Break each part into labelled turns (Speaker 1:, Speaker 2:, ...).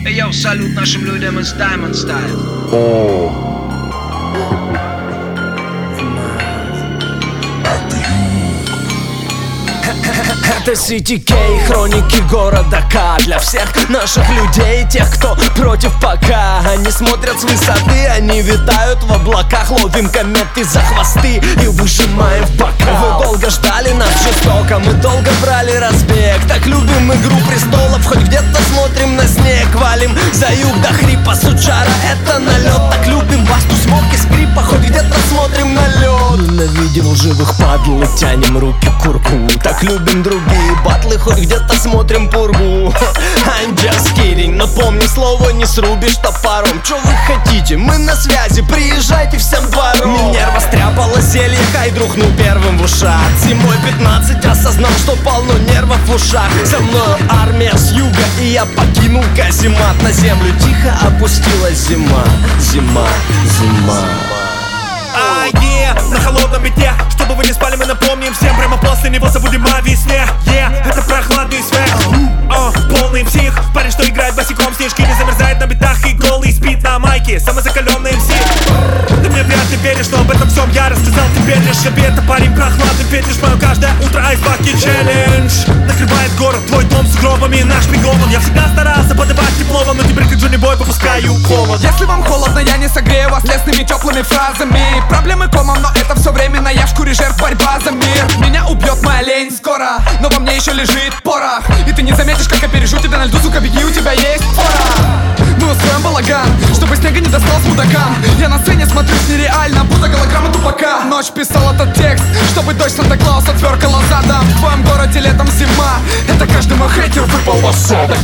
Speaker 1: Йоу, салют нашим людям из Diamond Style.
Speaker 2: Это CTK, хроники города К. Для всех наших людей, тех, кто против пока. Они смотрят с высоты, они витают в облаках. Ловим кометы за хвосты и выжимаем в бока. Вы долго ждали нас жестоко, мы долго брали разбег. Так любим игру престолов, хоть где-то смотрим на снег. Валим за юг до хрипа, сучара, это налет. Так любим басту, смог и скрипа, хоть где-то смотрим на лед. Ненавидим лживых падл и тянем руки к курку. Так любим другие батлы, хоть где-то смотрим пургу. I'm just kidding, но помни, слово не срубишь топором. Чё вы хотите? Мы на связи, приезжайте всем двором. Минерва стряпала зелье, хай друхнул первым в ушах. Зимой 15 осознал, что полно нервов в ушах. За мною армия с юга, и я покинул каземат. На землю тихо опустилась зима. Зима, зима.
Speaker 3: На холодном бите, чтобы вы не спали, мы напомним всем. Прямо после него забудем о весне. Это прохладный свет. Полный псих, парень, что играет босиком. Снежки не замерзает на битах и голый спит на майке. Самый закаленный МС. Ты мне вряд ли веришь, но об этом всем я рассказал теперь лишь себе. Это парень прохладный ветришь мое каждое утро. Айсбаки челлендж накрывает город, твой дом с гробами, наш приговор. Я всегда старался подавать тепло, но теперь как Джонни Бой попускаю холод.
Speaker 4: Если вам холодно, я не согрею вас лесными теплыми фразами. Проблемы комом, но это все временно. Я в шкуре жертв, борьба за мир. Меня убьет моя лень скоро, но во мне еще лежит порох. И ты не заметишь, как я пережу тебя на льду, сука, беги, у тебя есть пора. Мы устроим балаган, чтобы снега не достал с мудакам. Я на сцене смотрюсь нереально, будто голограмма тупака. Ночь писал этот текст, чтобы дочь Санта-Клауса тверкала задом. В твоем городе летом зима, это каждый мой хейтер выпал в осадок.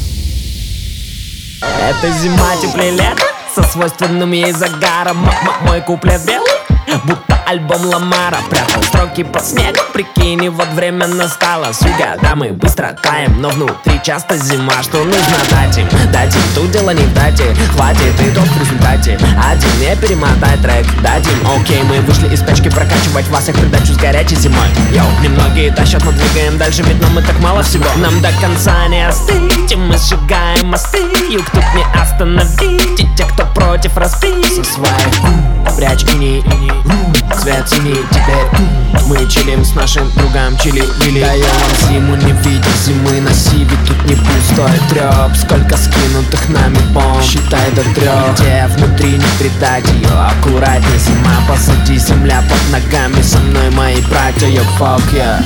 Speaker 2: Это зима, теплее лета, со свойственным ей загаром. Мой куплет белый, будто альбом Ламара. Прятал строки под снегом, прикинь, и вот время настало. С юга, да, мы быстро таем, но внутри часто зима. Что нужно дать им? Тут дело не в дате. Хватит и топ в результате. Один, не перемотай трек, дадим. Окей, мы вышли из печки, прокачивать вас, их придачу с горячей зимой. Йоу, немногие тащат, мы двигаем дальше, ведь нам и так мало всего. Нам до конца не остыть, и мы сжигаем мосты. Юг тут не остановить, и те, кто против, разбить со своих прячь иней, цвет синий теперь. Мы чилим с нашим другом чили-вили. Даем вам зиму, не видя зимы на сиве. Тут не пустой трёп. Сколько скинутых нами бомб, считай до 3. Где внутри не предать ее. Аккуратней, зима, посади, земля под ногами. Со мной мои братья, yo, fuck yeah.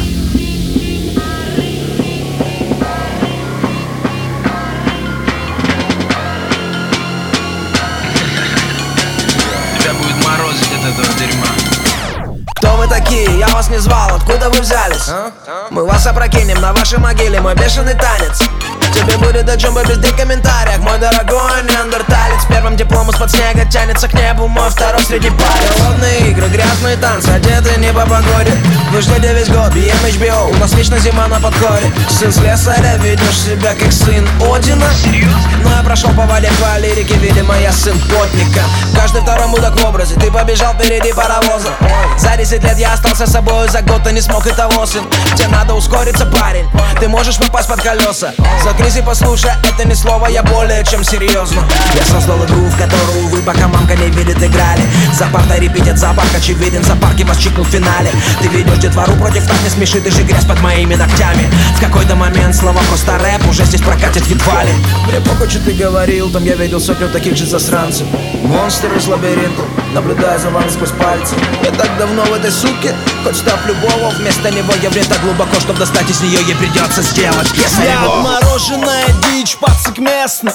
Speaker 5: Кто вы такие? Я вас не звал, откуда вы взялись? Мы вас опрокинем на вашей могиле, мой бешеный танец. Тебе будет до джумба без ди комментариях, мой дорогой неандерталец. Первым теплом из-под снега тянется к небу мой второй среди палец. Голодные игры, грязные танцы, одеты не по погоде. Вы ждете весь год, BM HBO, у нас вечно зима на подходе. Сын слесаря, ведешь себя как сын Одина. Но я прошел по воде по лирике, видимо я сын плотника. Каждый второй мудак в образе, ты побежал впереди паровоза. За 10 лет я остался собой, за год ты не смог и того, сын. Тебе надо ускориться, парень, ты можешь попасть под колеса. Закрись и послушай, это не слово, я более чем серьезно. Я создал игру, в которую вы, пока мамка не видит, играли. За партой репетит, зоопарк очевиден, за парки вас чикнул в финале. Ты ведешь детвору против нас, не смеши, ты же грязь под моими ногтями. В какой-то момент слова просто рэп уже здесь прокатит едва ли. Мне похуй, что ты говорил, там я видел сотню таких же засранцев. Монстр из лабиринта, наблюдая за вами сквозь пальцы. Я так давно в этой суке, хоть став любого, вместо него я вред так глубоко, чтобы достать из нее ей придется сделать. Если
Speaker 2: я отмороженная дичь, пацик местный.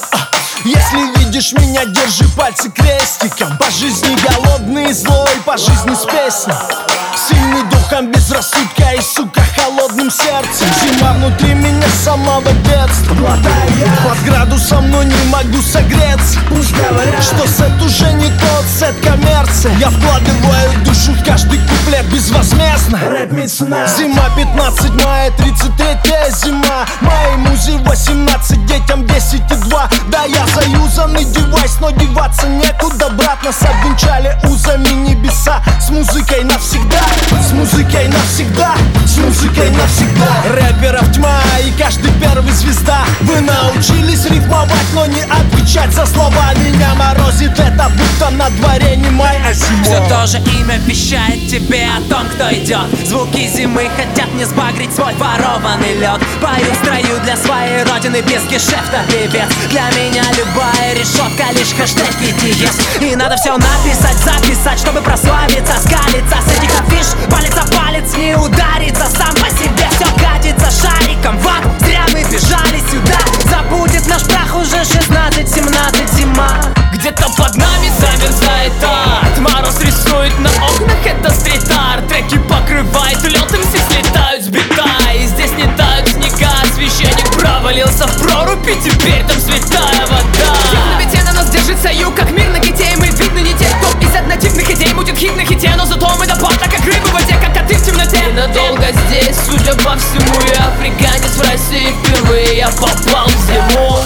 Speaker 2: Если видишь меня, держи пальцы крестиком. По жизни голодный и злой, по жизни с песней. Сильный духом, без рассудка и, сука, холодным сердцем. Зима внутри меня с самого детства. Под градусом, но не могу согреться. Пусть говорят, что сет уже не тот сет коммерция. Я вкладываю душу в каждый куплет безвозмездно. Зима 15 мая, 33-я зима. Моей музе 18, детям 10 и 2. Да, я заюзанный девайс, но деваться некуда, брат. Нас обвенчали узами небеса. С музыкой навсегда, с музыкой навсегда, с музыкой навсегда. Рэперов тьма и каждый первый звезда. Вы научились рифмовать, но не
Speaker 6: опять за слова меня морозит. Это будто на дворе не май, а зима.
Speaker 2: Все то же имя вещает тебе о том, кто идет. Звуки зимы хотят мне сбагрить свой ворованный лед. Пою в строю для своей родины без гешефта певец. Для меня любая решетка лишь хэштег и диез. И надо все написать, записать, чтобы прославиться, скалиться. С этих афиш палец о палец не ударится. Сам по себе все катится шариком. Вот зря мы бежали сюда. Забудет наш прах уже 16-17 зима. Где-то под нами замерзает ад. Мороз рисует на окнах, это стрит-арт. Треки покрывает лед, все слетают с бита. И здесь не тают снега. Священник провалился в прорубь, и теперь там святая вода.
Speaker 4: На бите на нас держится юг, как мир на ките. Мы видно не те, кто из однотипных идей мутит хит на хите. Но зато мы до порта, как рыбы в воде, как коты в темноте.
Speaker 2: И надолго здесь, судя по всему, я африканец в России. Впервые я попал в зиму.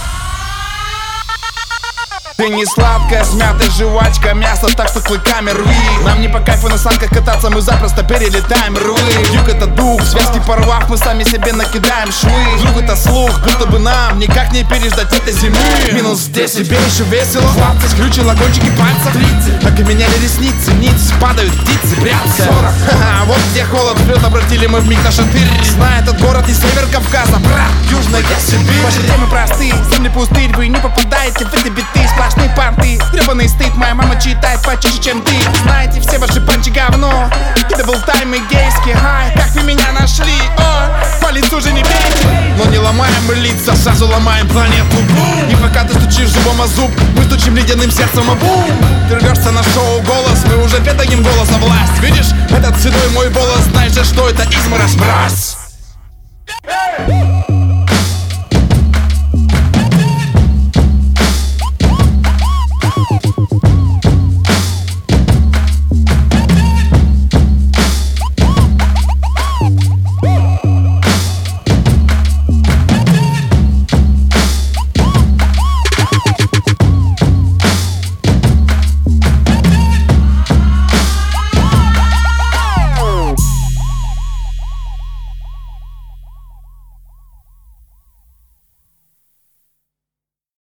Speaker 7: Ты не сладкая, смятая жвачка, мясо, так что клыками рви. Нам не по кайфу на санках кататься, мы запросто перелетаем рвы. Юг это дух, связки порвав, мы сами себе накидаем швы. Звук это слух, будто бы нам никак не переждать этой зимы. Минус здесь себе еще весело, 20 скрючило кончики пальцев, 30 окаменели ресницы, ниц, падают птицы, бряться 40, ха-ха, вот где холод прет, обратили мы вмиг на шатырь. Зная этот город не север Кавказа, брат, южная Сибирь. Ваши темы простые, земли пустырь, вы не попадаете в эти биты. Сплошные понты, гребаный стыд, моя мама читает почище, чем ты. Знаете, все ваши панчи говно. И даблтайм и гейский хай. Как вы меня нашли, о, по лицу же не бейте. Но не ломаем мы лица, сразу ломаем планету. И пока ты стучишь зубом о зуб, мы стучим ледяным сердцем о бум. Ты рвешься на шоу «Голос», мы уже ведаем голоса власть. Видишь, этот седой мой голос, знаешь же, что это изморозь, брось.